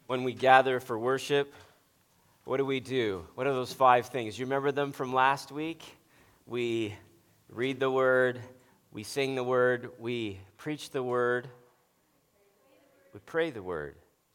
When we gather for worship, what do? What are those 5 things? You remember them from last week? We read the Word, we sing the Word, we preach the Word, we pray the Word,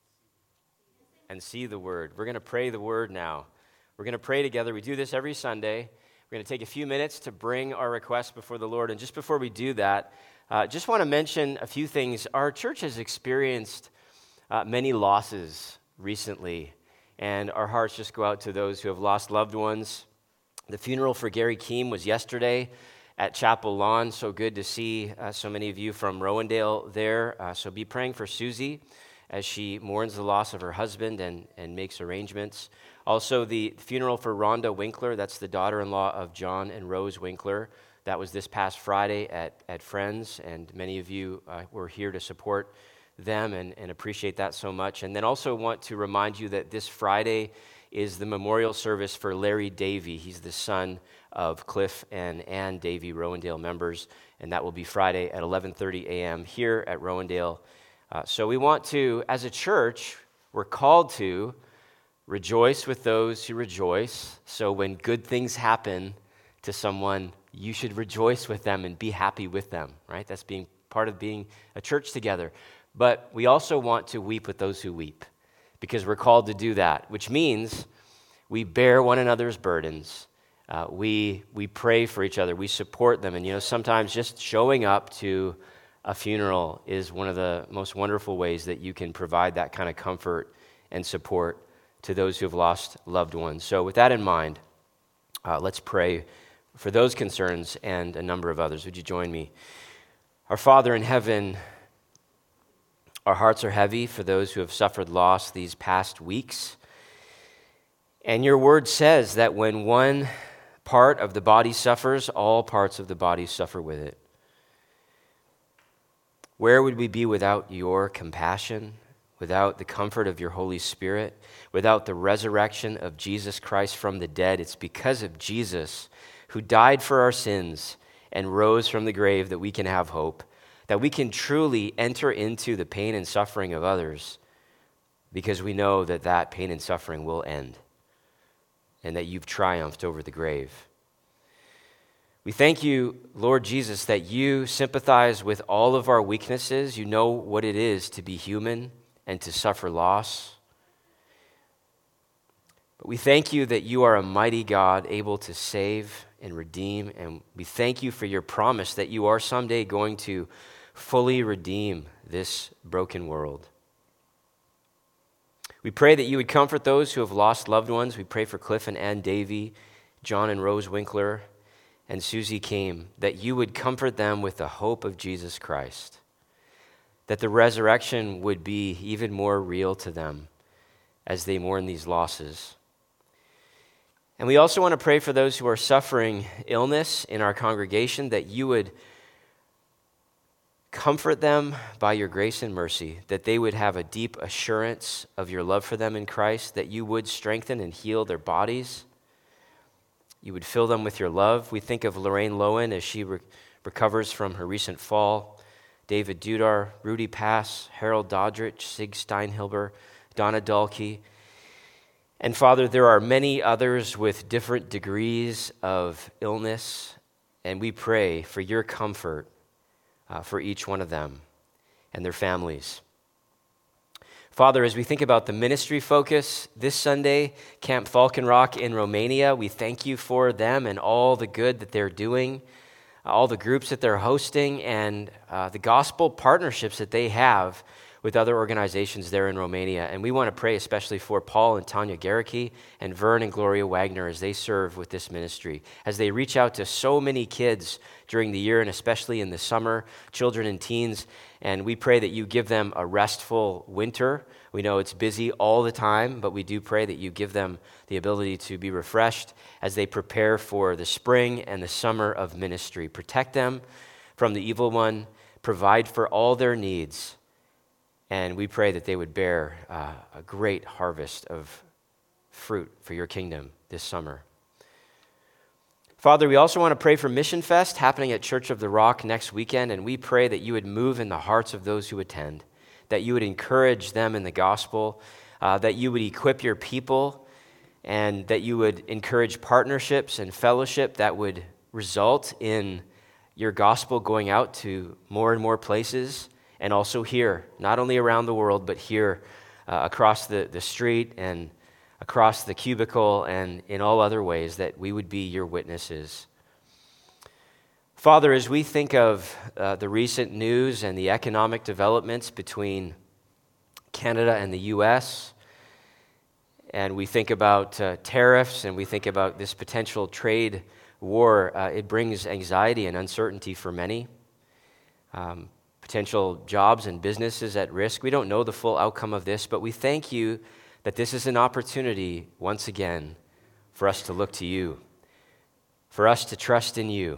and see the Word. We're going to pray the Word now. We're going to pray together. We do this every Sunday. We're going to take a few minutes to bring our requests before the Lord. And just before we do that, just want to mention a few things. Our church has experienced many losses recently, and our hearts just go out to those who have lost loved ones. The funeral for Gary Keem was yesterday at Chapel Lawn. So good to see so many of you from Rowendale there. So be praying for Susie as she mourns the loss of her husband and makes arrangements. Also, the funeral for Rhonda Winkler, that's the daughter-in-law of John and Rose Winkler. That was this past Friday at Friends, and many of you were here to support them and appreciate that so much. And then also want to remind you that this Friday is the memorial service for Larry Davey. He's the son of Cliff and Ann Davey, Rowendale members, and that will be Friday at 11:30 a.m. here at Rowendale. So we want to, as a church, we're called to rejoice with those who rejoice. So when good things happen to someone, you should rejoice with them and be happy with them, right? That's being part of being a church together. But we also want to weep with those who weep, because we're called to do that, which means we bear one another's burdens. We pray for each other. We support them. And, sometimes just showing up to a funeral is one of the most wonderful ways that you can provide that kind of comfort and support to those who have lost loved ones. So with that in mind, let's pray for those concerns and a number of others. Would you join me? Our Father in heaven, our hearts are heavy for those who have suffered loss these past weeks. And your word says that when one part of the body suffers, all parts of the body suffer with it. Where would we be without your compassion, without the comfort of your Holy Spirit, without the resurrection of Jesus Christ from the dead? It's because of Jesus, who died for our sins and rose from the grave, that we can have hope, that we can truly enter into the pain and suffering of others, because we know that that pain and suffering will end and that you've triumphed over the grave. We thank you, Lord Jesus, that you sympathize with all of our weaknesses. You know what it is to be human and to suffer loss. But we thank you that you are a mighty God, able to save and redeem, and we thank you for your promise that you are someday going to fully redeem this broken world. We pray that you would comfort those who have lost loved ones. We pray for Cliff and Ann Davey, John and Rose Winkler, and Susie Keem, that you would comfort them with the hope of Jesus Christ, that the resurrection would be even more real to them as they mourn these losses. And we also want to pray for those who are suffering illness in our congregation, that you would comfort them by your grace and mercy, that they would have a deep assurance of your love for them in Christ, that you would strengthen and heal their bodies. You would fill them with your love. We think of Lorraine Lowen as she recovers from her recent fall, David Dudar, Rudy Pass, Harold Doddrich, Sig Steinhilber, Donna Dahlke. And Father, there are many others with different degrees of illness, and we pray for your comfort for each one of them and their families. Father, as we think about the ministry focus this Sunday, Camp Falcon Rock in Romania, we thank you for them and all the good that they're doing, all the groups that they're hosting, and the gospel partnerships that they have with other organizations there in Romania. And we want to pray especially for Paul and Tanya Garicki and Vern and Gloria Wagner as they serve with this ministry, as they reach out to so many kids during the year and especially in the summer, children and teens. And we pray that you give them a restful winter. We know it's busy all the time, but we do pray that you give them the ability to be refreshed as they prepare for the spring and the summer of ministry. Protect them from the evil one, provide for all their needs, and we pray that they would bear a great harvest of fruit for your kingdom this summer. Father, we also want to pray for Mission Fest happening at Church of the Rock next weekend, and we pray that you would move in the hearts of those who attend, that you would encourage them in the gospel, that you would equip your people, and that you would encourage partnerships and fellowship that would result in your gospel going out to more and more places, and also here, not only around the world, but here across the street and across the cubicle and in all other ways, that we would be your witnesses. Father, as we think of the recent news and the economic developments between Canada and the U.S., and we think about tariffs, and we think about this potential trade war, it brings anxiety and uncertainty for many. Potential jobs and businesses at risk. We don't know the full outcome of this, but we thank you that this is an opportunity, once again, for us to look to you, for us to trust in you.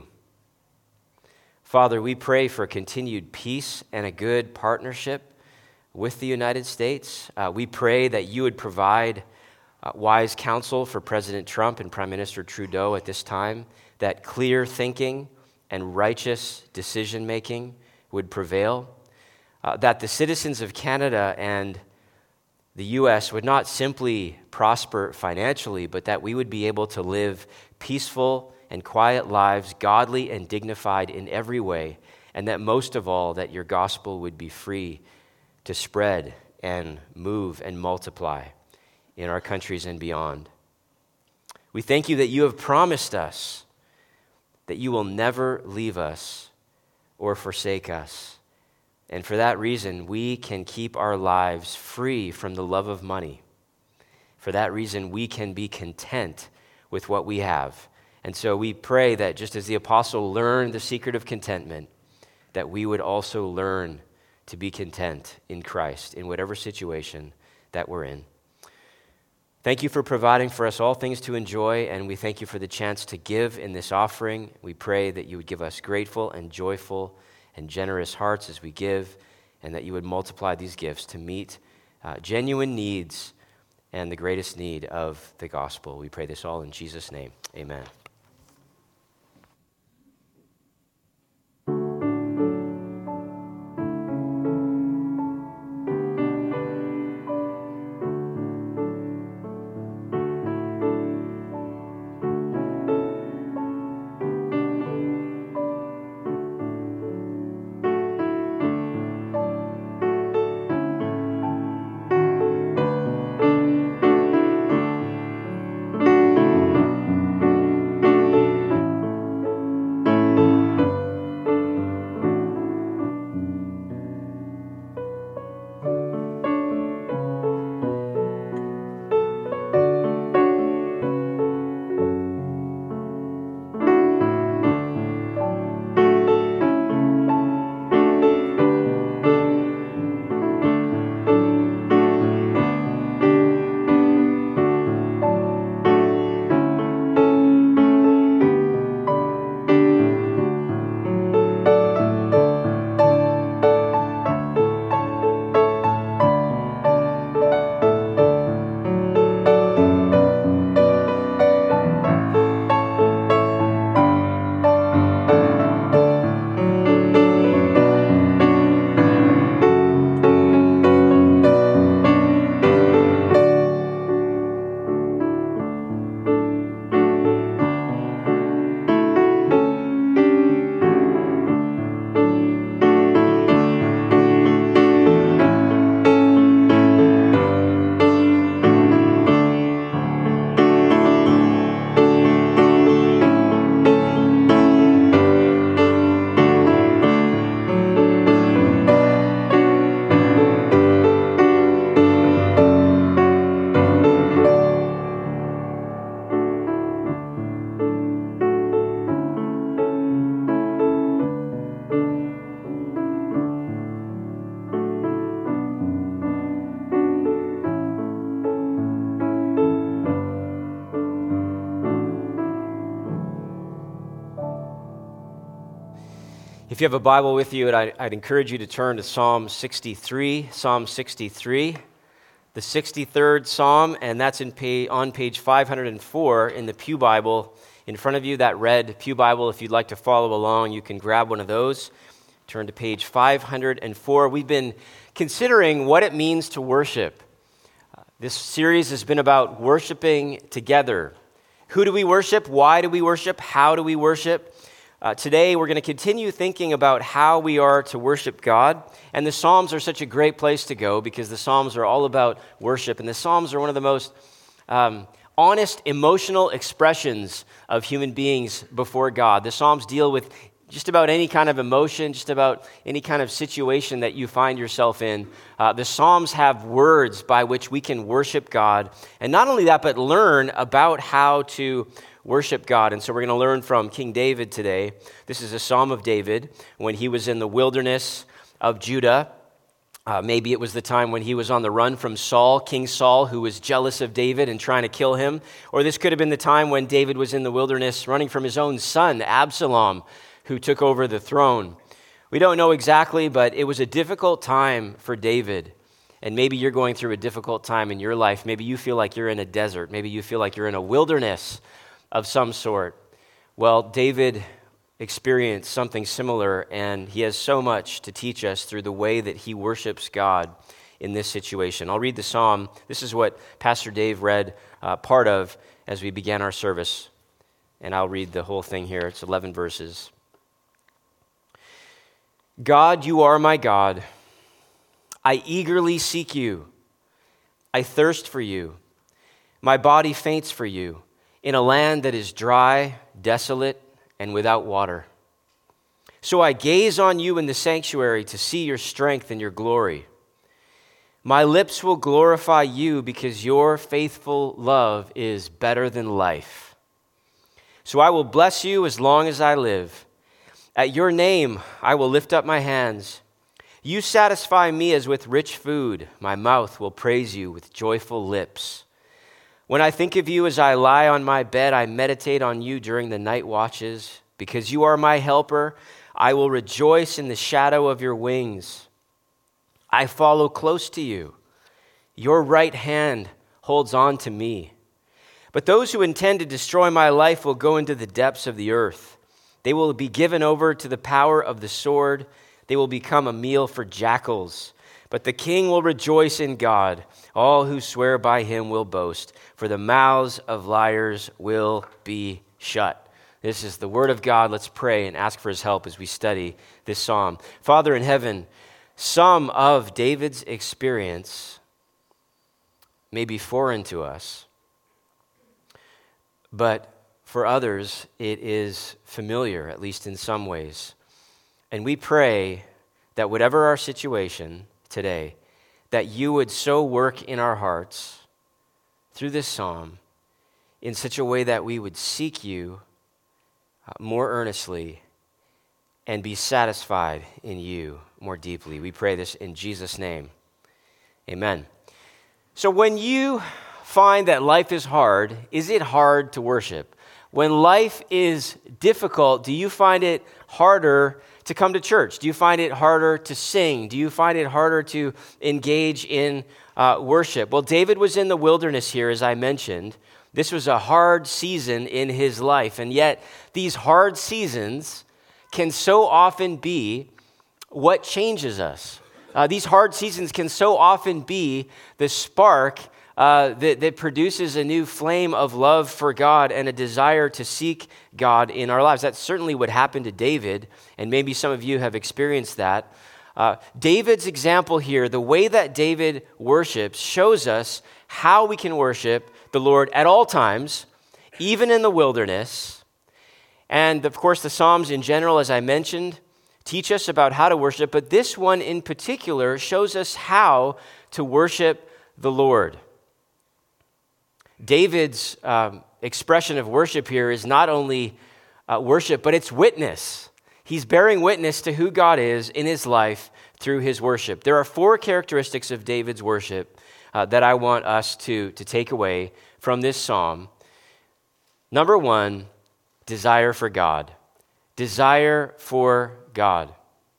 Father, we pray for continued peace and a good partnership with the United States. We pray that you would provide wise counsel for President Trump and Prime Minister Trudeau at this time, that clear thinking and righteous decision-making would prevail, that the citizens of Canada and the U.S. would not simply prosper financially, but that we would be able to live peaceful and quiet lives, godly and dignified in every way, and that most of all, that your gospel would be free to spread and move and multiply in our countries and beyond. We thank you that you have promised us that you will never leave us or forsake us. And for that reason, we can keep our lives free from the love of money. For that reason, we can be content with what we have. And so we pray that just as the apostle learned the secret of contentment, that we would also learn to be content in Christ in whatever situation that we're in. Thank you for providing for us all things to enjoy, and we thank you for the chance to give in this offering. We pray that you would give us grateful and joyful and generous hearts as we give, and that you would multiply these gifts to meet genuine needs and the greatest need of the gospel. We pray this all in Jesus' name. Amen. If you have a Bible with you, I'd encourage you to turn to Psalm 63, Psalm 63, the 63rd Psalm, and that's on page 504 in the Pew Bible in front of you, that red Pew Bible. If you'd like to follow along, you can grab one of those. Turn to page 504. We've been considering what it means to worship. This series has been about worshiping together. Who do we worship? Why do we worship? How do we worship? Today, we're going to continue thinking about how we are to worship God. And the Psalms are such a great place to go because the Psalms are all about worship. And the Psalms are one of the most honest, emotional expressions of human beings before God. The Psalms deal with just about any kind of emotion, just about any kind of situation that you find yourself in. The Psalms have words by which we can worship God. And not only that, but learn about how to worship God. And so we're going to learn from King David today. This is a Psalm of David when he was in the wilderness of Judah. Maybe it was the time when he was on the run from Saul, King Saul, who was jealous of David and trying to kill him. Or this could have been the time when David was in the wilderness running from his own son, Absalom, who took over the throne. We don't know exactly, but it was a difficult time for David. And maybe you're going through a difficult time in your life. Maybe you feel like you're in a desert. Maybe you feel like you're in a wilderness of some sort. Well, David experienced something similar, and he has so much to teach us through the way that he worships God in this situation. I'll read the psalm. This is what Pastor Dave read part of as we began our service, and I'll read the whole thing here. It's 11 verses. God, you are my God. I eagerly seek you. I thirst for you. My body faints for you in a land that is dry, desolate, and without water. So I gaze on you in the sanctuary to see your strength and your glory. My lips will glorify you because your faithful love is better than life. So I will bless you as long as I live. At your name, I will lift up my hands. You satisfy me as with rich food. My mouth will praise you with joyful lips. When I think of you as I lie on my bed, I meditate on you during the night watches. Because you are my helper, I will rejoice in the shadow of your wings. I follow close to you. Your right hand holds on to me. But those who intend to destroy my life will go into the depths of the earth. They will be given over to the power of the sword. They will become a meal for jackals. But the king will rejoice in God. All who swear by him will boast, for the mouths of liars will be shut. This is the word of God. Let's pray and ask for his help as we study this psalm. Father in heaven, some of David's experience may be foreign to us, but for others, it is familiar, at least in some ways. And we pray that whatever our situation today, that you would so work in our hearts through this psalm in such a way that we would seek you more earnestly and be satisfied in you more deeply. We pray this in Jesus' name. Amen. So when you find that life is hard, is it hard to worship? When life is difficult, do you find it harder to come to church? Do you find it harder to sing? Do you find it harder to engage in worship? Well, David was in the wilderness here, as I mentioned. This was a hard season in his life, and yet these hard seasons can so often be what changes us. These hard seasons can so often be the spark that produces a new flame of love for God and a desire to seek God in our lives. That's certainly what happened to David, and maybe some of you have experienced that. David's example here, the way that David worships, shows us how we can worship the Lord at all times, even in the wilderness. And of course, the Psalms in general, as I mentioned, teach us about how to worship, but this one in particular shows us how to worship the Lord. David's expression of worship here is not only worship, but it's witness. He's bearing witness to who God is in his life through his worship. There are 4 characteristics of David's worship that I want us to take away from this psalm. Number 1, desire for God. Desire for God.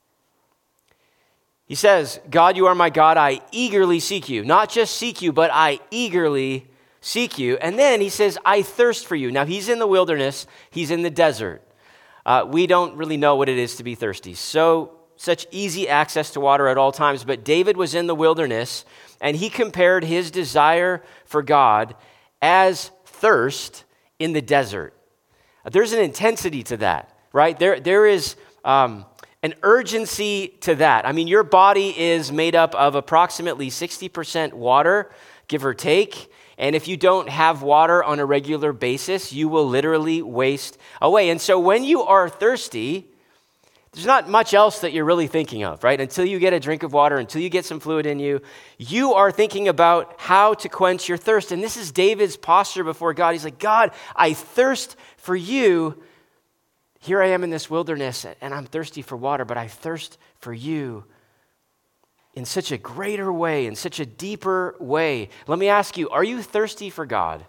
He says, God, you are my God, I eagerly seek you. Not just seek you, but I eagerly seek you. And then he says, I thirst for you. Now, he's in the wilderness. He's in the desert. We don't really know what it is to be thirsty. So such easy access to water at all times, but David was in the wilderness, and he compared his desire for God as thirst in the desert. There's an intensity to that, right? There is an urgency to that. I mean, your body is made up of approximately 60% water, give or take. And if you don't have water on a regular basis, you will literally waste away. And so when you are thirsty, there's not much else that you're really thinking of, right? Until you get a drink of water, until you get some fluid in you, you are thinking about how to quench your thirst. And this is David's posture before God. He's like, God, I thirst for you. Here I am in this wilderness, and I'm thirsty for water, but I thirst for you in such a greater way, in such a deeper way. Let me ask you, are you thirsty for God?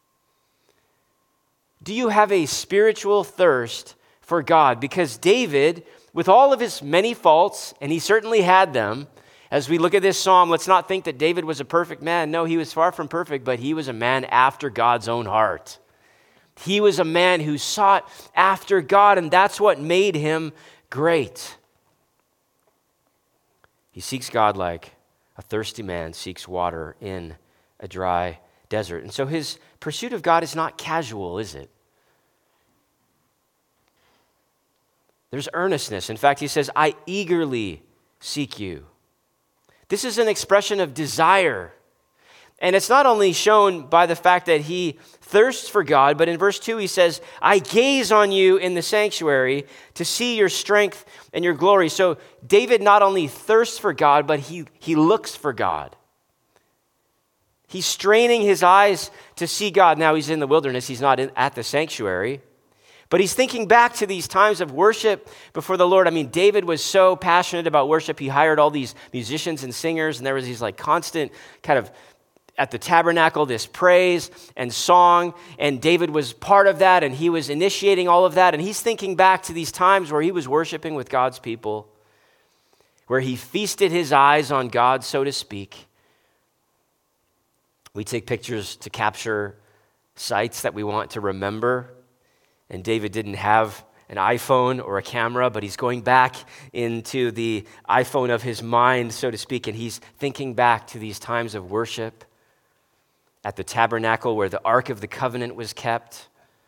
Do you have a spiritual thirst for God? Because David, with all of his many faults, and he certainly had them, as we look at this psalm, let's not think that David was a perfect man. No, he was far from perfect, but he was a man after God's own heart. He was a man who sought after God, and that's what made him great. He seeks God like a thirsty man seeks water in a dry desert. And so his pursuit of God is not casual, is it? There's earnestness. In fact, he says, I eagerly seek you. This is an expression of desire. And it's not only shown by the fact that he thirsts for God, but in verse 2 he says, I gaze on you in the sanctuary to see your strength and your glory. So David not only thirsts for God, but he looks for God. He's straining his eyes to see God. Now he's in the wilderness, he's not at the sanctuary. But he's thinking back to these times of worship before the Lord. I mean, David was so passionate about worship. He hired all these musicians and singers, and there was these like constant kind of at the tabernacle, this praise and song, and David was part of that, and he was initiating all of that, and he's thinking back to these times where he was worshiping with God's people, where he feasted his eyes on God, so to speak. We take pictures to capture sites that we want to remember, and David didn't have an iPhone or a camera, but he's going back into the iPhone of his mind, so to speak, and he's thinking back to these times of worship at the tabernacle where the Ark of the Covenant was kept,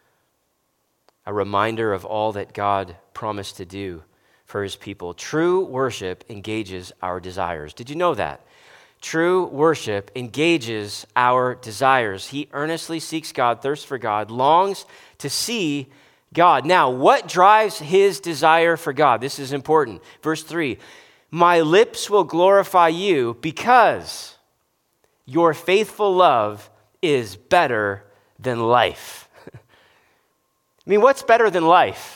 a reminder of all that God promised to do for his people. True worship engages our desires. Did you know that? True worship engages our desires. He earnestly seeks God, thirsts for God, longs to see God. Now, what drives his desire for God? This is important. Verse 3, my lips will glorify you because your faithful love is better than life. I mean, what's better than life?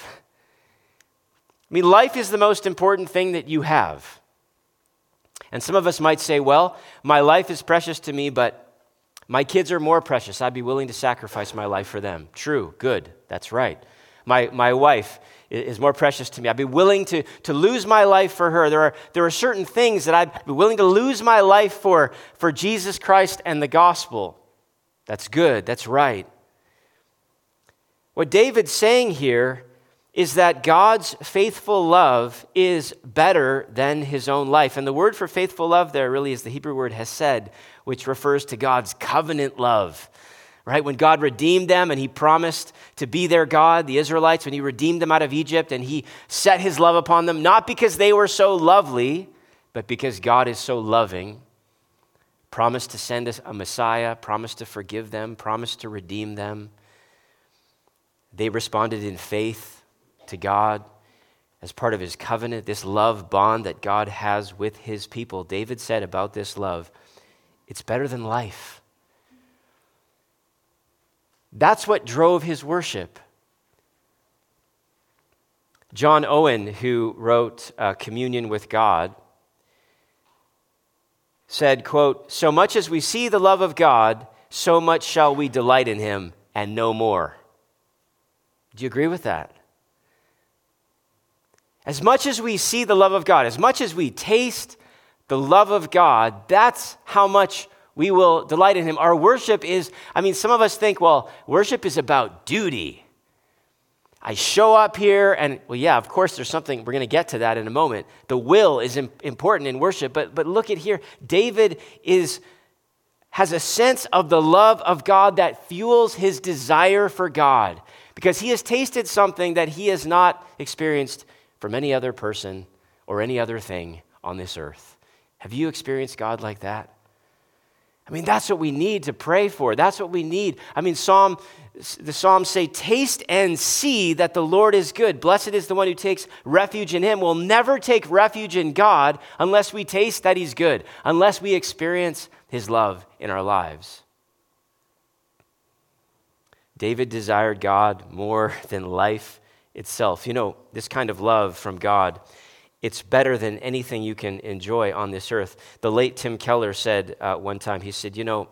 I mean, life is the most important thing that you have. And some of us might say, well, my life is precious to me, but my kids are more precious. I'd be willing to sacrifice my life for them. True, good, that's right. My wife is more precious to me. I'd be willing to lose my life for her. There are certain things that I'd be willing to lose my life for Jesus Christ and the gospel. That's good, that's right. What David's saying here is that God's faithful love is better than his own life. And the word for faithful love there really is the Hebrew word hesed, which refers to God's covenant love. Right? When God redeemed them and he promised to be their God, the Israelites, when he redeemed them out of Egypt and he set his love upon them, not because they were so lovely, but because God is so loving, promised to send us a Messiah, promised to forgive them, promised to redeem them. They responded in faith to God as part of his covenant, this love bond that God has with his people. David said about this love, it's better than life. That's what drove his worship. John Owen, who wrote Communion with God, said, quote, so much as we see the love of God, so much shall we delight in him and no more. Do you agree with that? As much as we see the love of God, as much as we taste the love of God, that's how much we will delight in him. Our worship is, some of us think, well, worship is about duty. I show up here and, well, yeah, of course there's something, we're going to get to that in a moment. The will is important in worship, but look at here. David has a sense of the love of God that fuels his desire for God because he has tasted something that he has not experienced from any other person or any other thing on this earth. Have you experienced God like that? I mean, that's what we need to pray for. That's what we need. I mean, the Psalms say, taste and see that the Lord is good. Blessed is the one who takes refuge in him. We'll never take refuge in God unless we taste that he's good, unless we experience his love in our lives. David desired God more than life itself. You know, this kind of love from God, it's better than anything you can enjoy on this earth. The late Tim Keller said one time, he said, you know,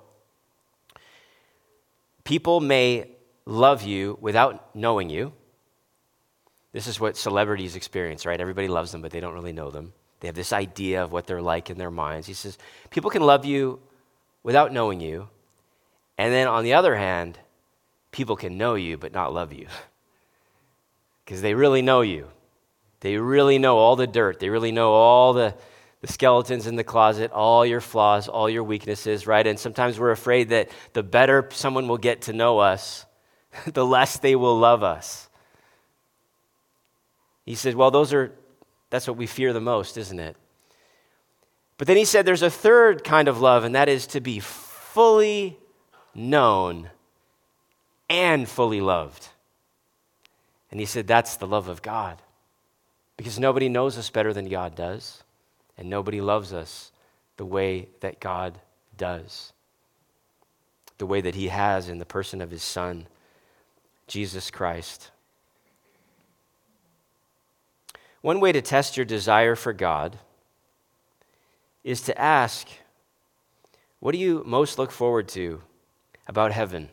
people may love you without knowing you. This is what celebrities experience, right? Everybody loves them, but they don't really know them. They have this idea of what they're like in their minds. He says, people can love you without knowing you. And then on the other hand, people can know you but not love you because they really know you. They really know all the dirt. They really know all the skeletons in the closet, all your flaws, all your weaknesses, right? And sometimes we're afraid that the better someone will get to know us, the less they will love us. He said, well, that's what we fear the most, isn't it? But then he said there's a third kind of love, and that is to be fully known and fully loved. And he said that's the love of God. Because nobody knows us better than God does, and nobody loves us the way that God does, the way that he has in the person of his Son, Jesus Christ. One way to test your desire for God is to ask, what do you most look forward to about heaven?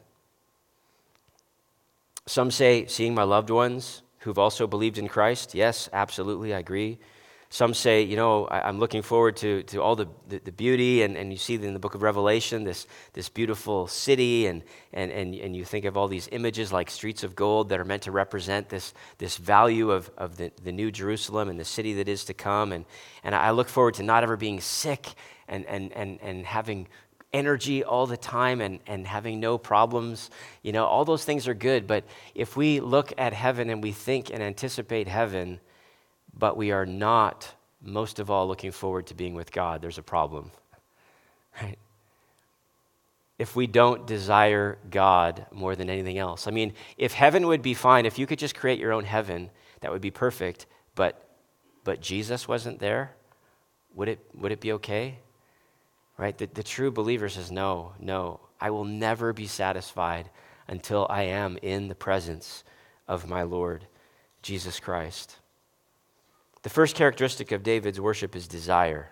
Some say, seeing my loved ones who've also believed in Christ. Yes, absolutely, I agree. Some say, you know, I'm looking forward to all the beauty, and you see in the book of Revelation this beautiful city, and you think of all these images like streets of gold that are meant to represent this value of the new Jerusalem and the city that is to come. And I look forward to not ever being sick and having energy all the time and having no problems. You know, all those things are good, but if we look at heaven and we think and anticipate heaven, but we are not, most of all, looking forward to being with God, there's a problem, right? If we don't desire God more than anything else. I mean, if heaven would be fine, if you could just create your own heaven, that would be perfect, but Jesus wasn't there, would it be okay? Right? The true believer says, no, I will never be satisfied until I am in the presence of my Lord, Jesus Christ. The first characteristic of David's worship is desire.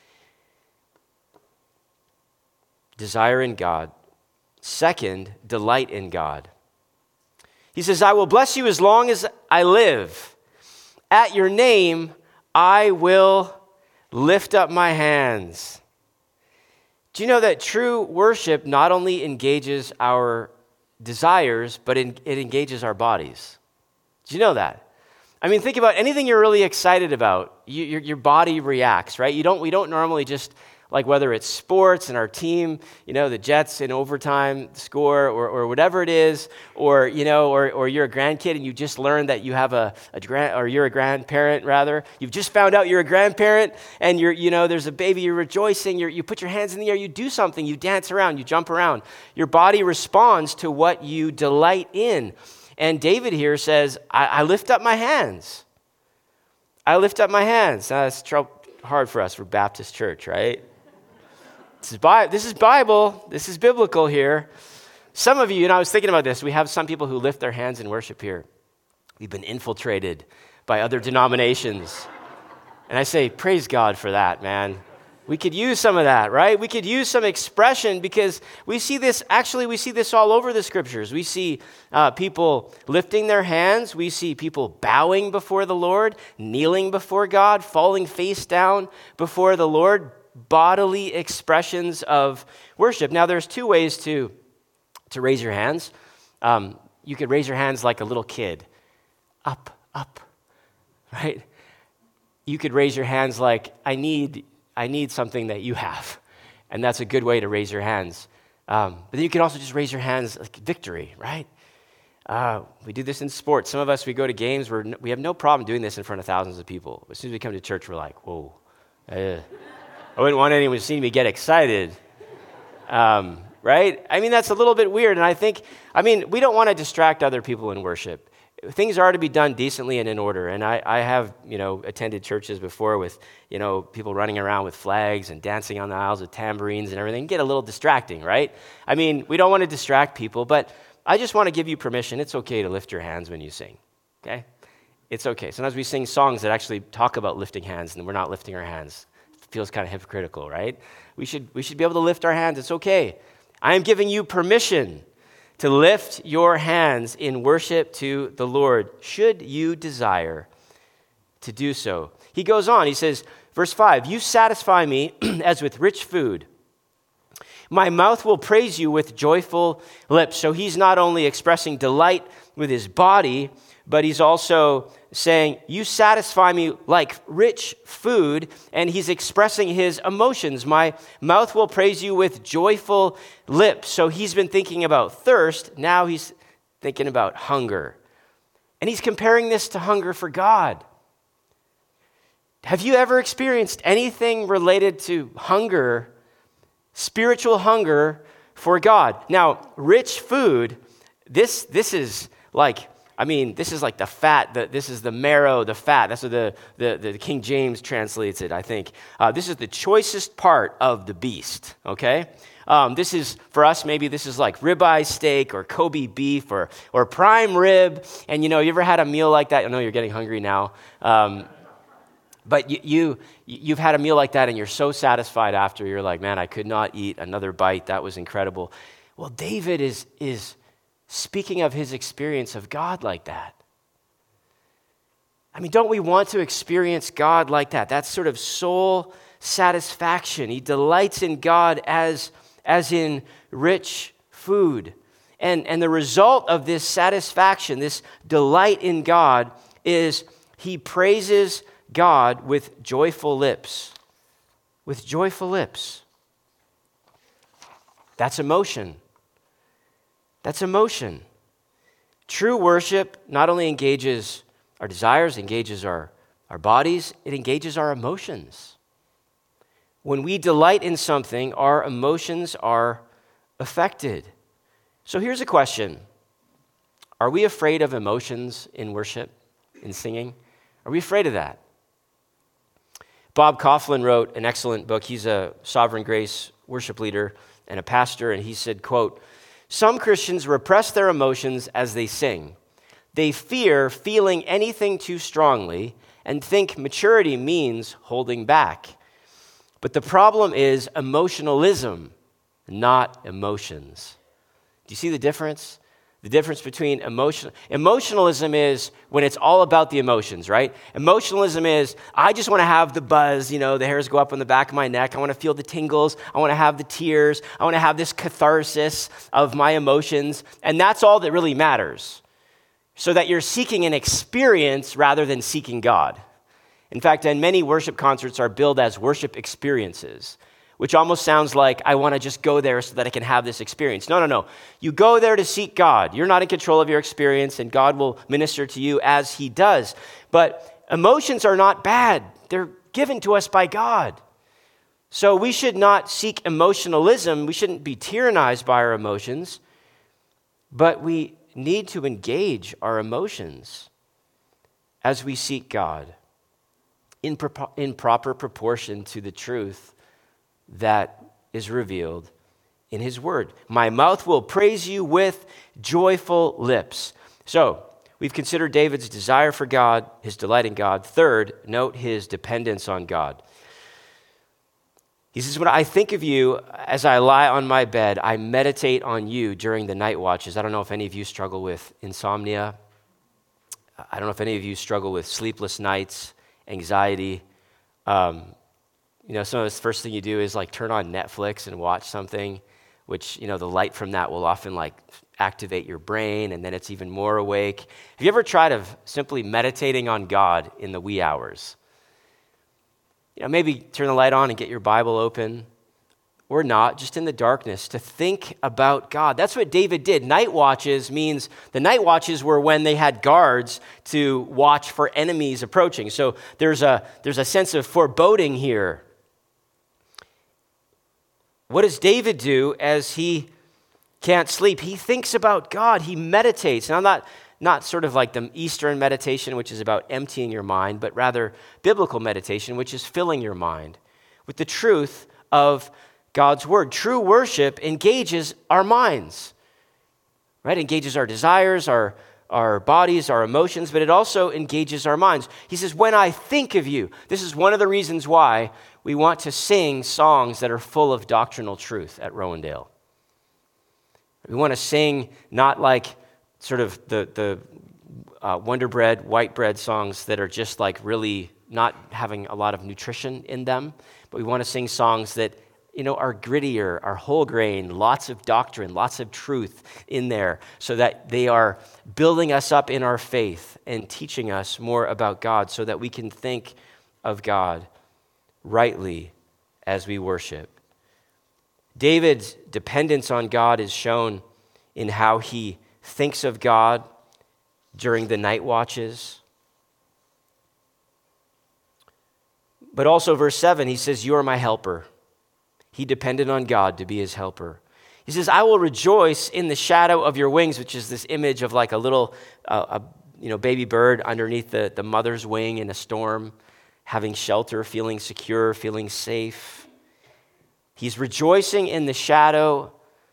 Desire in God. Second, delight in God. He says, I will bless you as long as I live. At your name, I will lift up my hands. Do you know that true worship not only engages our desires, but it engages our bodies? Do you know that? I mean, think about anything you're really excited about. Your body reacts, right? We don't normally just, like whether it's sports and our team, you know, the Jets in overtime score or whatever it is, or, you know, or you're a grandkid and you just learned that you have you're a grandparent rather. You've just found out you're a grandparent and there's a baby, you're rejoicing, you put your hands in the air, you do something, you dance around, you jump around. Your body responds to what you delight in. And David here says, I lift up my hands. I lift up my hands. Now, that's hard for us for Baptist church, right? This is Bible. This is biblical here. Some of you, I was thinking about this, we have some people who lift their hands in worship here. We've been infiltrated by other denominations. And I say, praise God for that, man. We could use some of that, right? We could use some expression because we see this all over the scriptures. We see people lifting their hands. We see people bowing before the Lord, kneeling before God, falling face down before the Lord, bodily expressions of worship. Now, there's two ways to raise your hands. You could raise your hands like a little kid. up, right? You could raise your hands like, I need something that you have. And that's a good way to raise your hands. But then you can also just raise your hands like victory, right? We do this in sports. Some of us, we go to games where we have no problem doing this in front of thousands of people. As soon as we come to church, we're like, whoa. I wouldn't want anyone to see me get excited. Right? I mean, that's a little bit weird. And we don't want to distract other people in worship. Things are to be done decently and in order. And I have, attended churches before with, people running around with flags and dancing on the aisles with tambourines and everything. Get a little distracting, right? I mean, we don't want to distract people, but I just want to give you permission. It's okay to lift your hands when you sing, okay? It's okay. Sometimes we sing songs that actually talk about lifting hands, and we're not lifting our hands. It feels kind of hypocritical, right? We should be able to lift our hands. It's okay. I am giving you permission to lift your hands in worship to the Lord, should you desire to do so. He goes on, he says, verse 5, you satisfy me as with rich food. My mouth will praise you with joyful lips. So he's not only expressing delight with his body, but he's also saying, you satisfy me like rich food, and he's expressing his emotions. My mouth will praise you with joyful lips. So he's been thinking about thirst, now he's thinking about hunger. And he's comparing this to hunger for God. Have you ever experienced anything related to hunger, spiritual hunger for God? Now, rich food, this is like the fat, this is the marrow, the fat. That's what the King James translates it, I think. This is the choicest part of the beast, okay? This is, for us, maybe this is like ribeye steak or Kobe beef or prime rib. And, you ever had a meal like that? I know you're getting hungry now. But you've had a meal like that and you're so satisfied after. You're like, man, I could not eat another bite. That was incredible. Well, David is speaking of his experience of God like that. I mean, don't we want to experience God like that? That's sort of soul satisfaction. He delights in God as in rich food. And the result of this satisfaction, this delight in God, is he praises God with joyful lips. With joyful lips. That's emotion. That's emotion. True worship not only engages our desires, engages our bodies, it engages our emotions. When we delight in something, our emotions are affected. So here's a question. Are we afraid of emotions in worship, in singing? Are we afraid of that? Bob Kauflin wrote an excellent book. He's a Sovereign Grace worship leader and a pastor, and he said, quote, some Christians repress their emotions as they sing. They fear feeling anything too strongly and think maturity means holding back. But the problem is emotionalism, not emotions. Do you see the difference? The difference between emotionalism is when it's all about the emotions, right? Emotionalism is, I just want to have the buzz, the hairs go up on the back of my neck. I want to feel the tingles. I want to have the tears. I want to have this catharsis of my emotions. And that's all that really matters. So that you're seeking an experience rather than seeking God. In fact, and many worship concerts are billed as worship experiences, which almost sounds like I want to just go there so that I can have this experience. No. You go there to seek God. You're not in control of your experience, and God will minister to you as he does. But emotions are not bad. They're given to us by God. So we should not seek emotionalism. We shouldn't be tyrannized by our emotions, but we need to engage our emotions as we seek God in proper proportion to the truth that is revealed in his word. My mouth will praise you with joyful lips. So, we've considered David's desire for God, his delight in God. Third, note his dependence on God. He says, when I think of you as I lie on my bed, I meditate on you during the night watches. I don't know if any of you struggle with insomnia. I don't know if any of you struggle with sleepless nights, anxiety. Some of the first thing you do is like turn on Netflix and watch something, which, the light from that will often like activate your brain, and then it's even more awake. Have you ever tried of simply meditating on God in the wee hours? Maybe turn the light on and get your Bible open, or not, just in the darkness, to think about God. That's what David did. Night watches means the night watches were when they had guards to watch for enemies approaching. So there's a sense of foreboding here. What does David do as he can't sleep? He thinks about God. He meditates. Now, not sort of like the Eastern meditation, which is about emptying your mind, but rather biblical meditation, which is filling your mind with the truth of God's word. True worship engages our minds, right? Engages our desires, our bodies, our emotions, but it also engages our minds. He says, when I think of you, this is one of the reasons why we want to sing songs that are full of doctrinal truth at Rowendale. We want to sing not like sort of the Wonder Bread, white bread songs that are just like really not having a lot of nutrition in them, but we want to sing songs that are grittier, are whole grain, lots of doctrine, lots of truth in there, so that they are building us up in our faith and teaching us more about God so that we can think of God rightly as we worship. David's dependence on God is shown in how he thinks of God during the night watches. But also verse 7, he says, you are my helper. He depended on God to be his helper. He says, I will rejoice in the shadow of your wings, which is this image of like a little baby bird underneath the mother's wing in a storm, having shelter, feeling secure, feeling safe. He's rejoicing in the shadow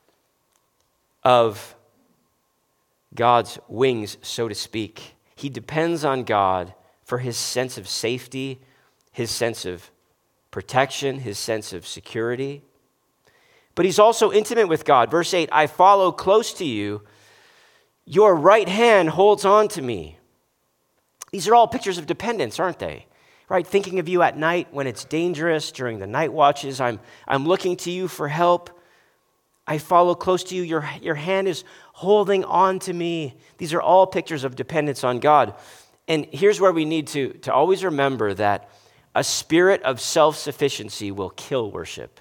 of God's wings, so to speak. He depends on God for his sense of safety, his sense of protection, his sense of security. But he's also intimate with God. Verse 8, I follow close to you. Your right hand holds on to me. These are all pictures of dependence, aren't they? Right? Thinking of you at night when it's dangerous, during the night watches. I'm looking to you for help. I follow close to you. Your hand is holding on to me. These are all pictures of dependence on God. And here's where we need to always remember that a spirit of self-sufficiency will kill worship.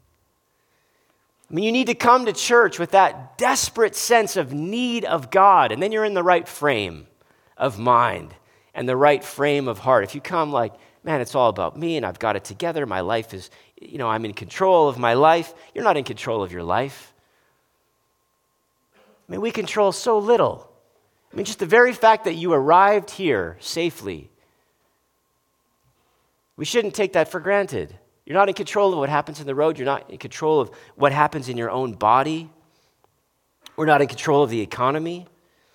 I mean, you need to come to church with that desperate sense of need of God, and then you're in the right frame of mind and the right frame of heart. If you come like, man, it's all about me and I've got it together, my life is, I'm in control of my life, you're not in control of your life. I mean, we control so little. I mean, just the very fact that you arrived here safely, we shouldn't take that for granted. You're not in control of what happens in the road. You're not in control of what happens in your own body. We're not in control of the economy.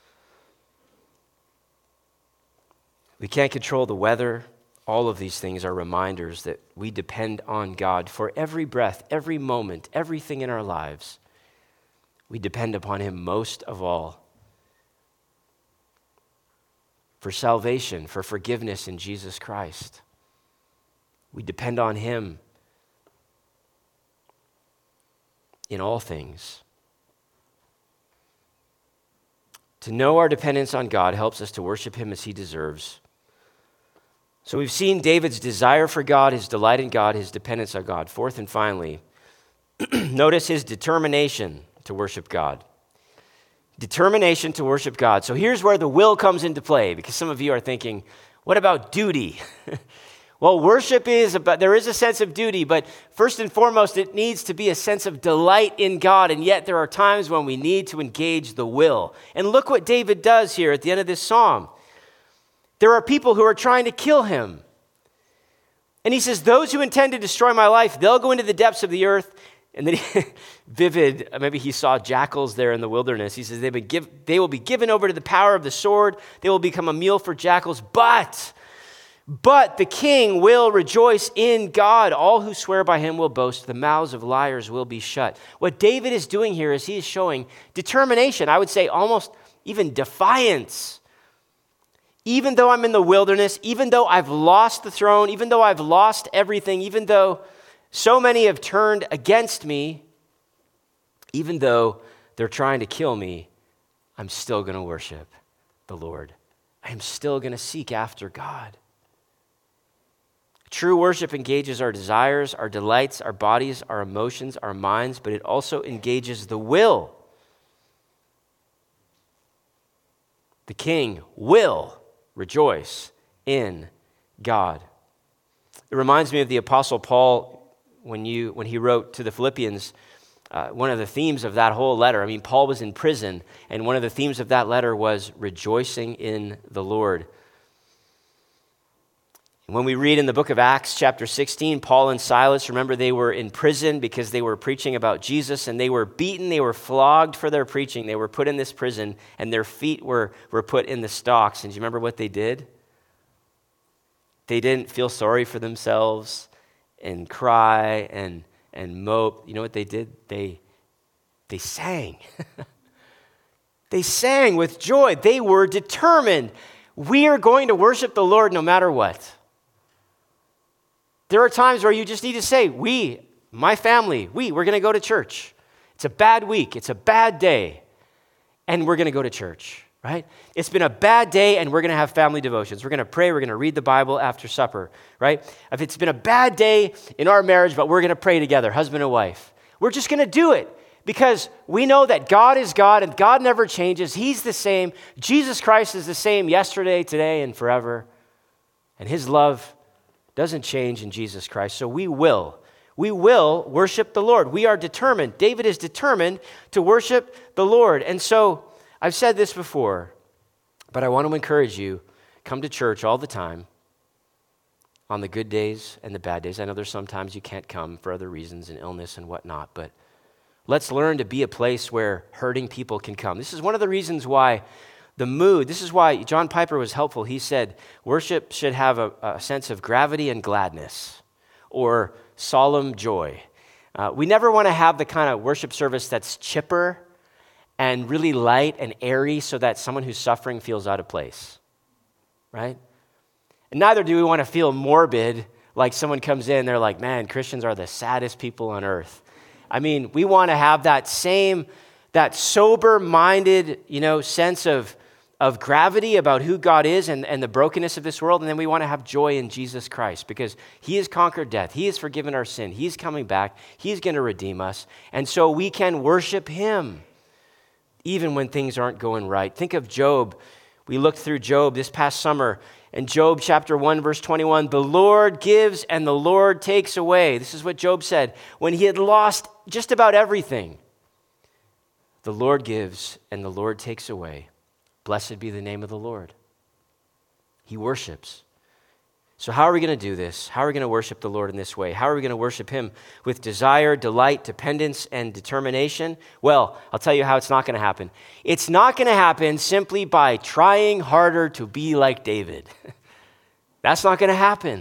We can't control the weather. All of these things are reminders that we depend on God for every breath, every moment, everything in our lives. We depend upon him most of all. For salvation, for forgiveness in Jesus Christ. We depend on him in all things. To know our dependence on God helps us to worship him as he deserves. So we've seen David's desire for God, his delight in God, his dependence on God. Fourth and finally, notice his determination to worship God. Determination to worship God. So here's where the will comes into play, because some of you are thinking, what about duty? Well, worship there is a sense of duty, but first and foremost, it needs to be a sense of delight in God, and yet there are times when we need to engage the will. And look what David does here at the end of this psalm. There are people who are trying to kill him. And he says, those who intend to destroy my life, they'll go into the depths of the earth. And then maybe he saw jackals there in the wilderness. He says, they will be given over to the power of the sword. They will become a meal for jackals, but the king will rejoice in God. All who swear by him will boast. The mouths of liars will be shut. What David is doing here is he is showing determination. I would say almost even defiance. Even though I'm in the wilderness, even though I've lost the throne, even though I've lost everything, even though so many have turned against me, even though they're trying to kill me, I'm still going to worship the Lord. I am still going to seek after God. True worship engages our desires, our delights, our bodies, our emotions, our minds, but it also engages the will. The king will rejoice in God. It reminds me of the Apostle Paul when he wrote to the Philippians. One of the themes of that whole letter, Paul was in prison, and one of the themes of that letter was rejoicing in the Lord. When we read in the book of Acts chapter 16, Paul and Silas, remember they were in prison because they were preaching about Jesus, and they were beaten, they were flogged for their preaching. They were put in this prison, and their feet were put in the stocks. And do you remember what they did? They didn't feel sorry for themselves and cry and mope. You know what they did? They sang. They sang with joy. They were determined. We are going to worship the Lord no matter what. There are times where you just need to say, my family, we're going to go to church. It's a bad week. It's a bad day. And we're going to go to church, right? It's been a bad day, and we're going to have family devotions. We're going to pray. We're going to read the Bible after supper, right? If it's been a bad day in our marriage, but we're going to pray together, husband and wife. We're just going to do it because we know that God is God, and God never changes. He's the same. Jesus Christ is the same yesterday, today, and forever. And his love doesn't change in Jesus Christ. So we will worship the Lord. We are determined. David is determined to worship the Lord. And so I've said this before, but I want to encourage you, come to church all the time on the good days and the bad days. I know there's sometimes you can't come for other reasons and illness and whatnot, but let's learn to be a place where hurting people can come. This is one of the reasons why this is why John Piper was helpful. He said, worship should have a sense of gravity and gladness or solemn joy. We never want to have the kind of worship service that's chipper and really light and airy so that someone who's suffering feels out of place, right? And neither do we want to feel morbid, like someone comes in, they're like, man, Christians are the saddest people on earth. We want to have that sober-minded, sense of gravity about who God is and the brokenness of this world, and then we want to have joy in Jesus Christ because he has conquered death. He has forgiven our sin. He's coming back. He's going to redeem us, and so we can worship him even when things aren't going right. Think of Job. We looked through Job this past summer, and Job chapter 1, verse 21, the Lord gives and the Lord takes away. This is what Job said when he had lost just about everything. The Lord gives and the Lord takes away. Blessed be the name of the Lord. He worships. So how are we going to do this? How are we going to worship the Lord in this way? How are we going to worship him with desire, delight, dependence, and determination? Well, I'll tell you how it's not going to happen. It's not going to happen simply by trying harder to be like David. That's not going to happen.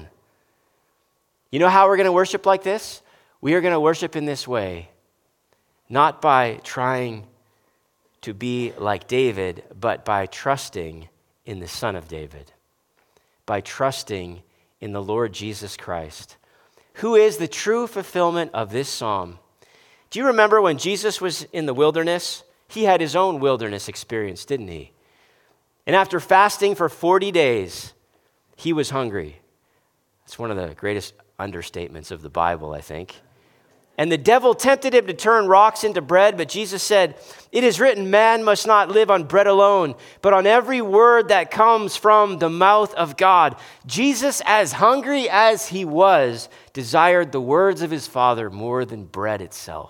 You know how we're going to worship like this? We are going to worship in this way, not by trying to be like David, but by trusting in the Son of David, by trusting in the Lord Jesus Christ, who is the true fulfillment of this psalm. Do you remember when Jesus was in the wilderness? He had his own wilderness experience, didn't he? And after fasting for 40 days, he was hungry. That's one of the greatest understatements of the Bible, I think. And the devil tempted him to turn rocks into bread, but Jesus said, it is written, man must not live on bread alone, but on every word that comes from the mouth of God. Jesus, as hungry as he was, desired the words of his Father more than bread itself.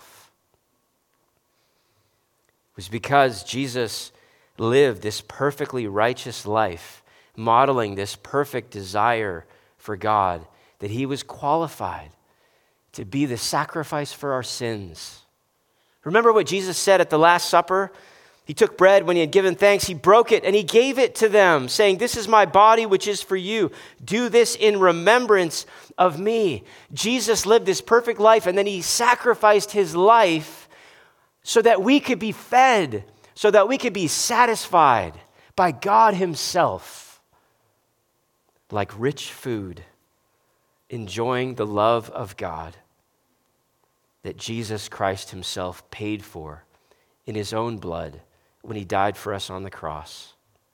It was because Jesus lived this perfectly righteous life, modeling this perfect desire for God, that he was qualified to be the sacrifice for our sins. Remember what Jesus said at the Last Supper? He took bread when he had given thanks, he broke it and he gave it to them, saying, this is my body which is for you. Do this in remembrance of me. Jesus lived this perfect life and then he sacrificed his life so that we could be fed, so that we could be satisfied by God himself, like rich food, enjoying the love of God that Jesus Christ himself paid for in his own blood when he died for us on the cross.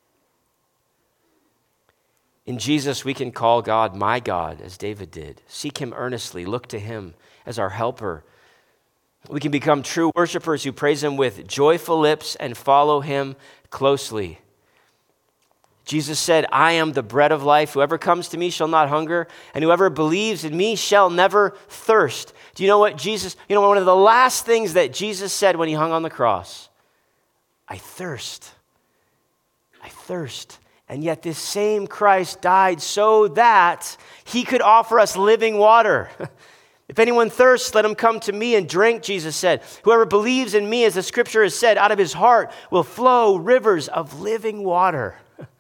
In Jesus, we can call God my God, as David did. Seek him earnestly. Look to him as our helper. We can become true worshipers who praise him with joyful lips and follow him closely. Jesus said, I am the bread of life. Whoever comes to me shall not hunger, and whoever believes in me shall never thirst. Do you know what one of the last things that Jesus said when he hung on the cross? I thirst. I thirst. And yet this same Christ died so that he could offer us living water. If anyone thirsts, let him come to me and drink, Jesus said. Whoever believes in me, as the scripture has said, out of his heart will flow rivers of living water.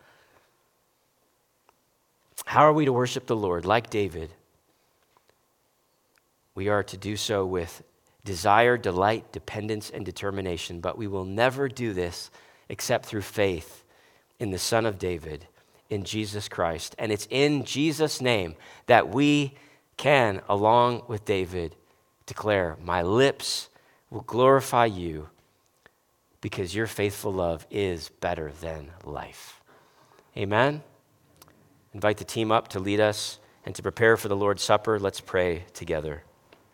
How are we to worship the Lord? Like David, we are to do so with desire, delight, dependence, and determination, but we will never do this except through faith in the Son of David, in Jesus Christ. And it's in Jesus' name that we can, along with David, declare, my lips will glorify you because your faithful love is better than life. Amen. Invite the team up to lead us and to prepare for the Lord's Supper. Let's pray together.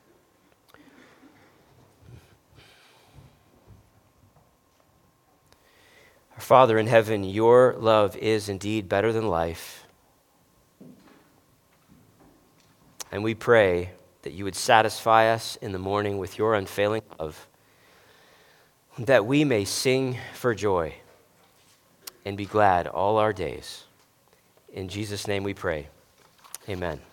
Our Father in heaven, your love is indeed better than life. And we pray that you would satisfy us in the morning with your unfailing love, that we may sing for joy and be glad all our days. In Jesus' name we pray. Amen.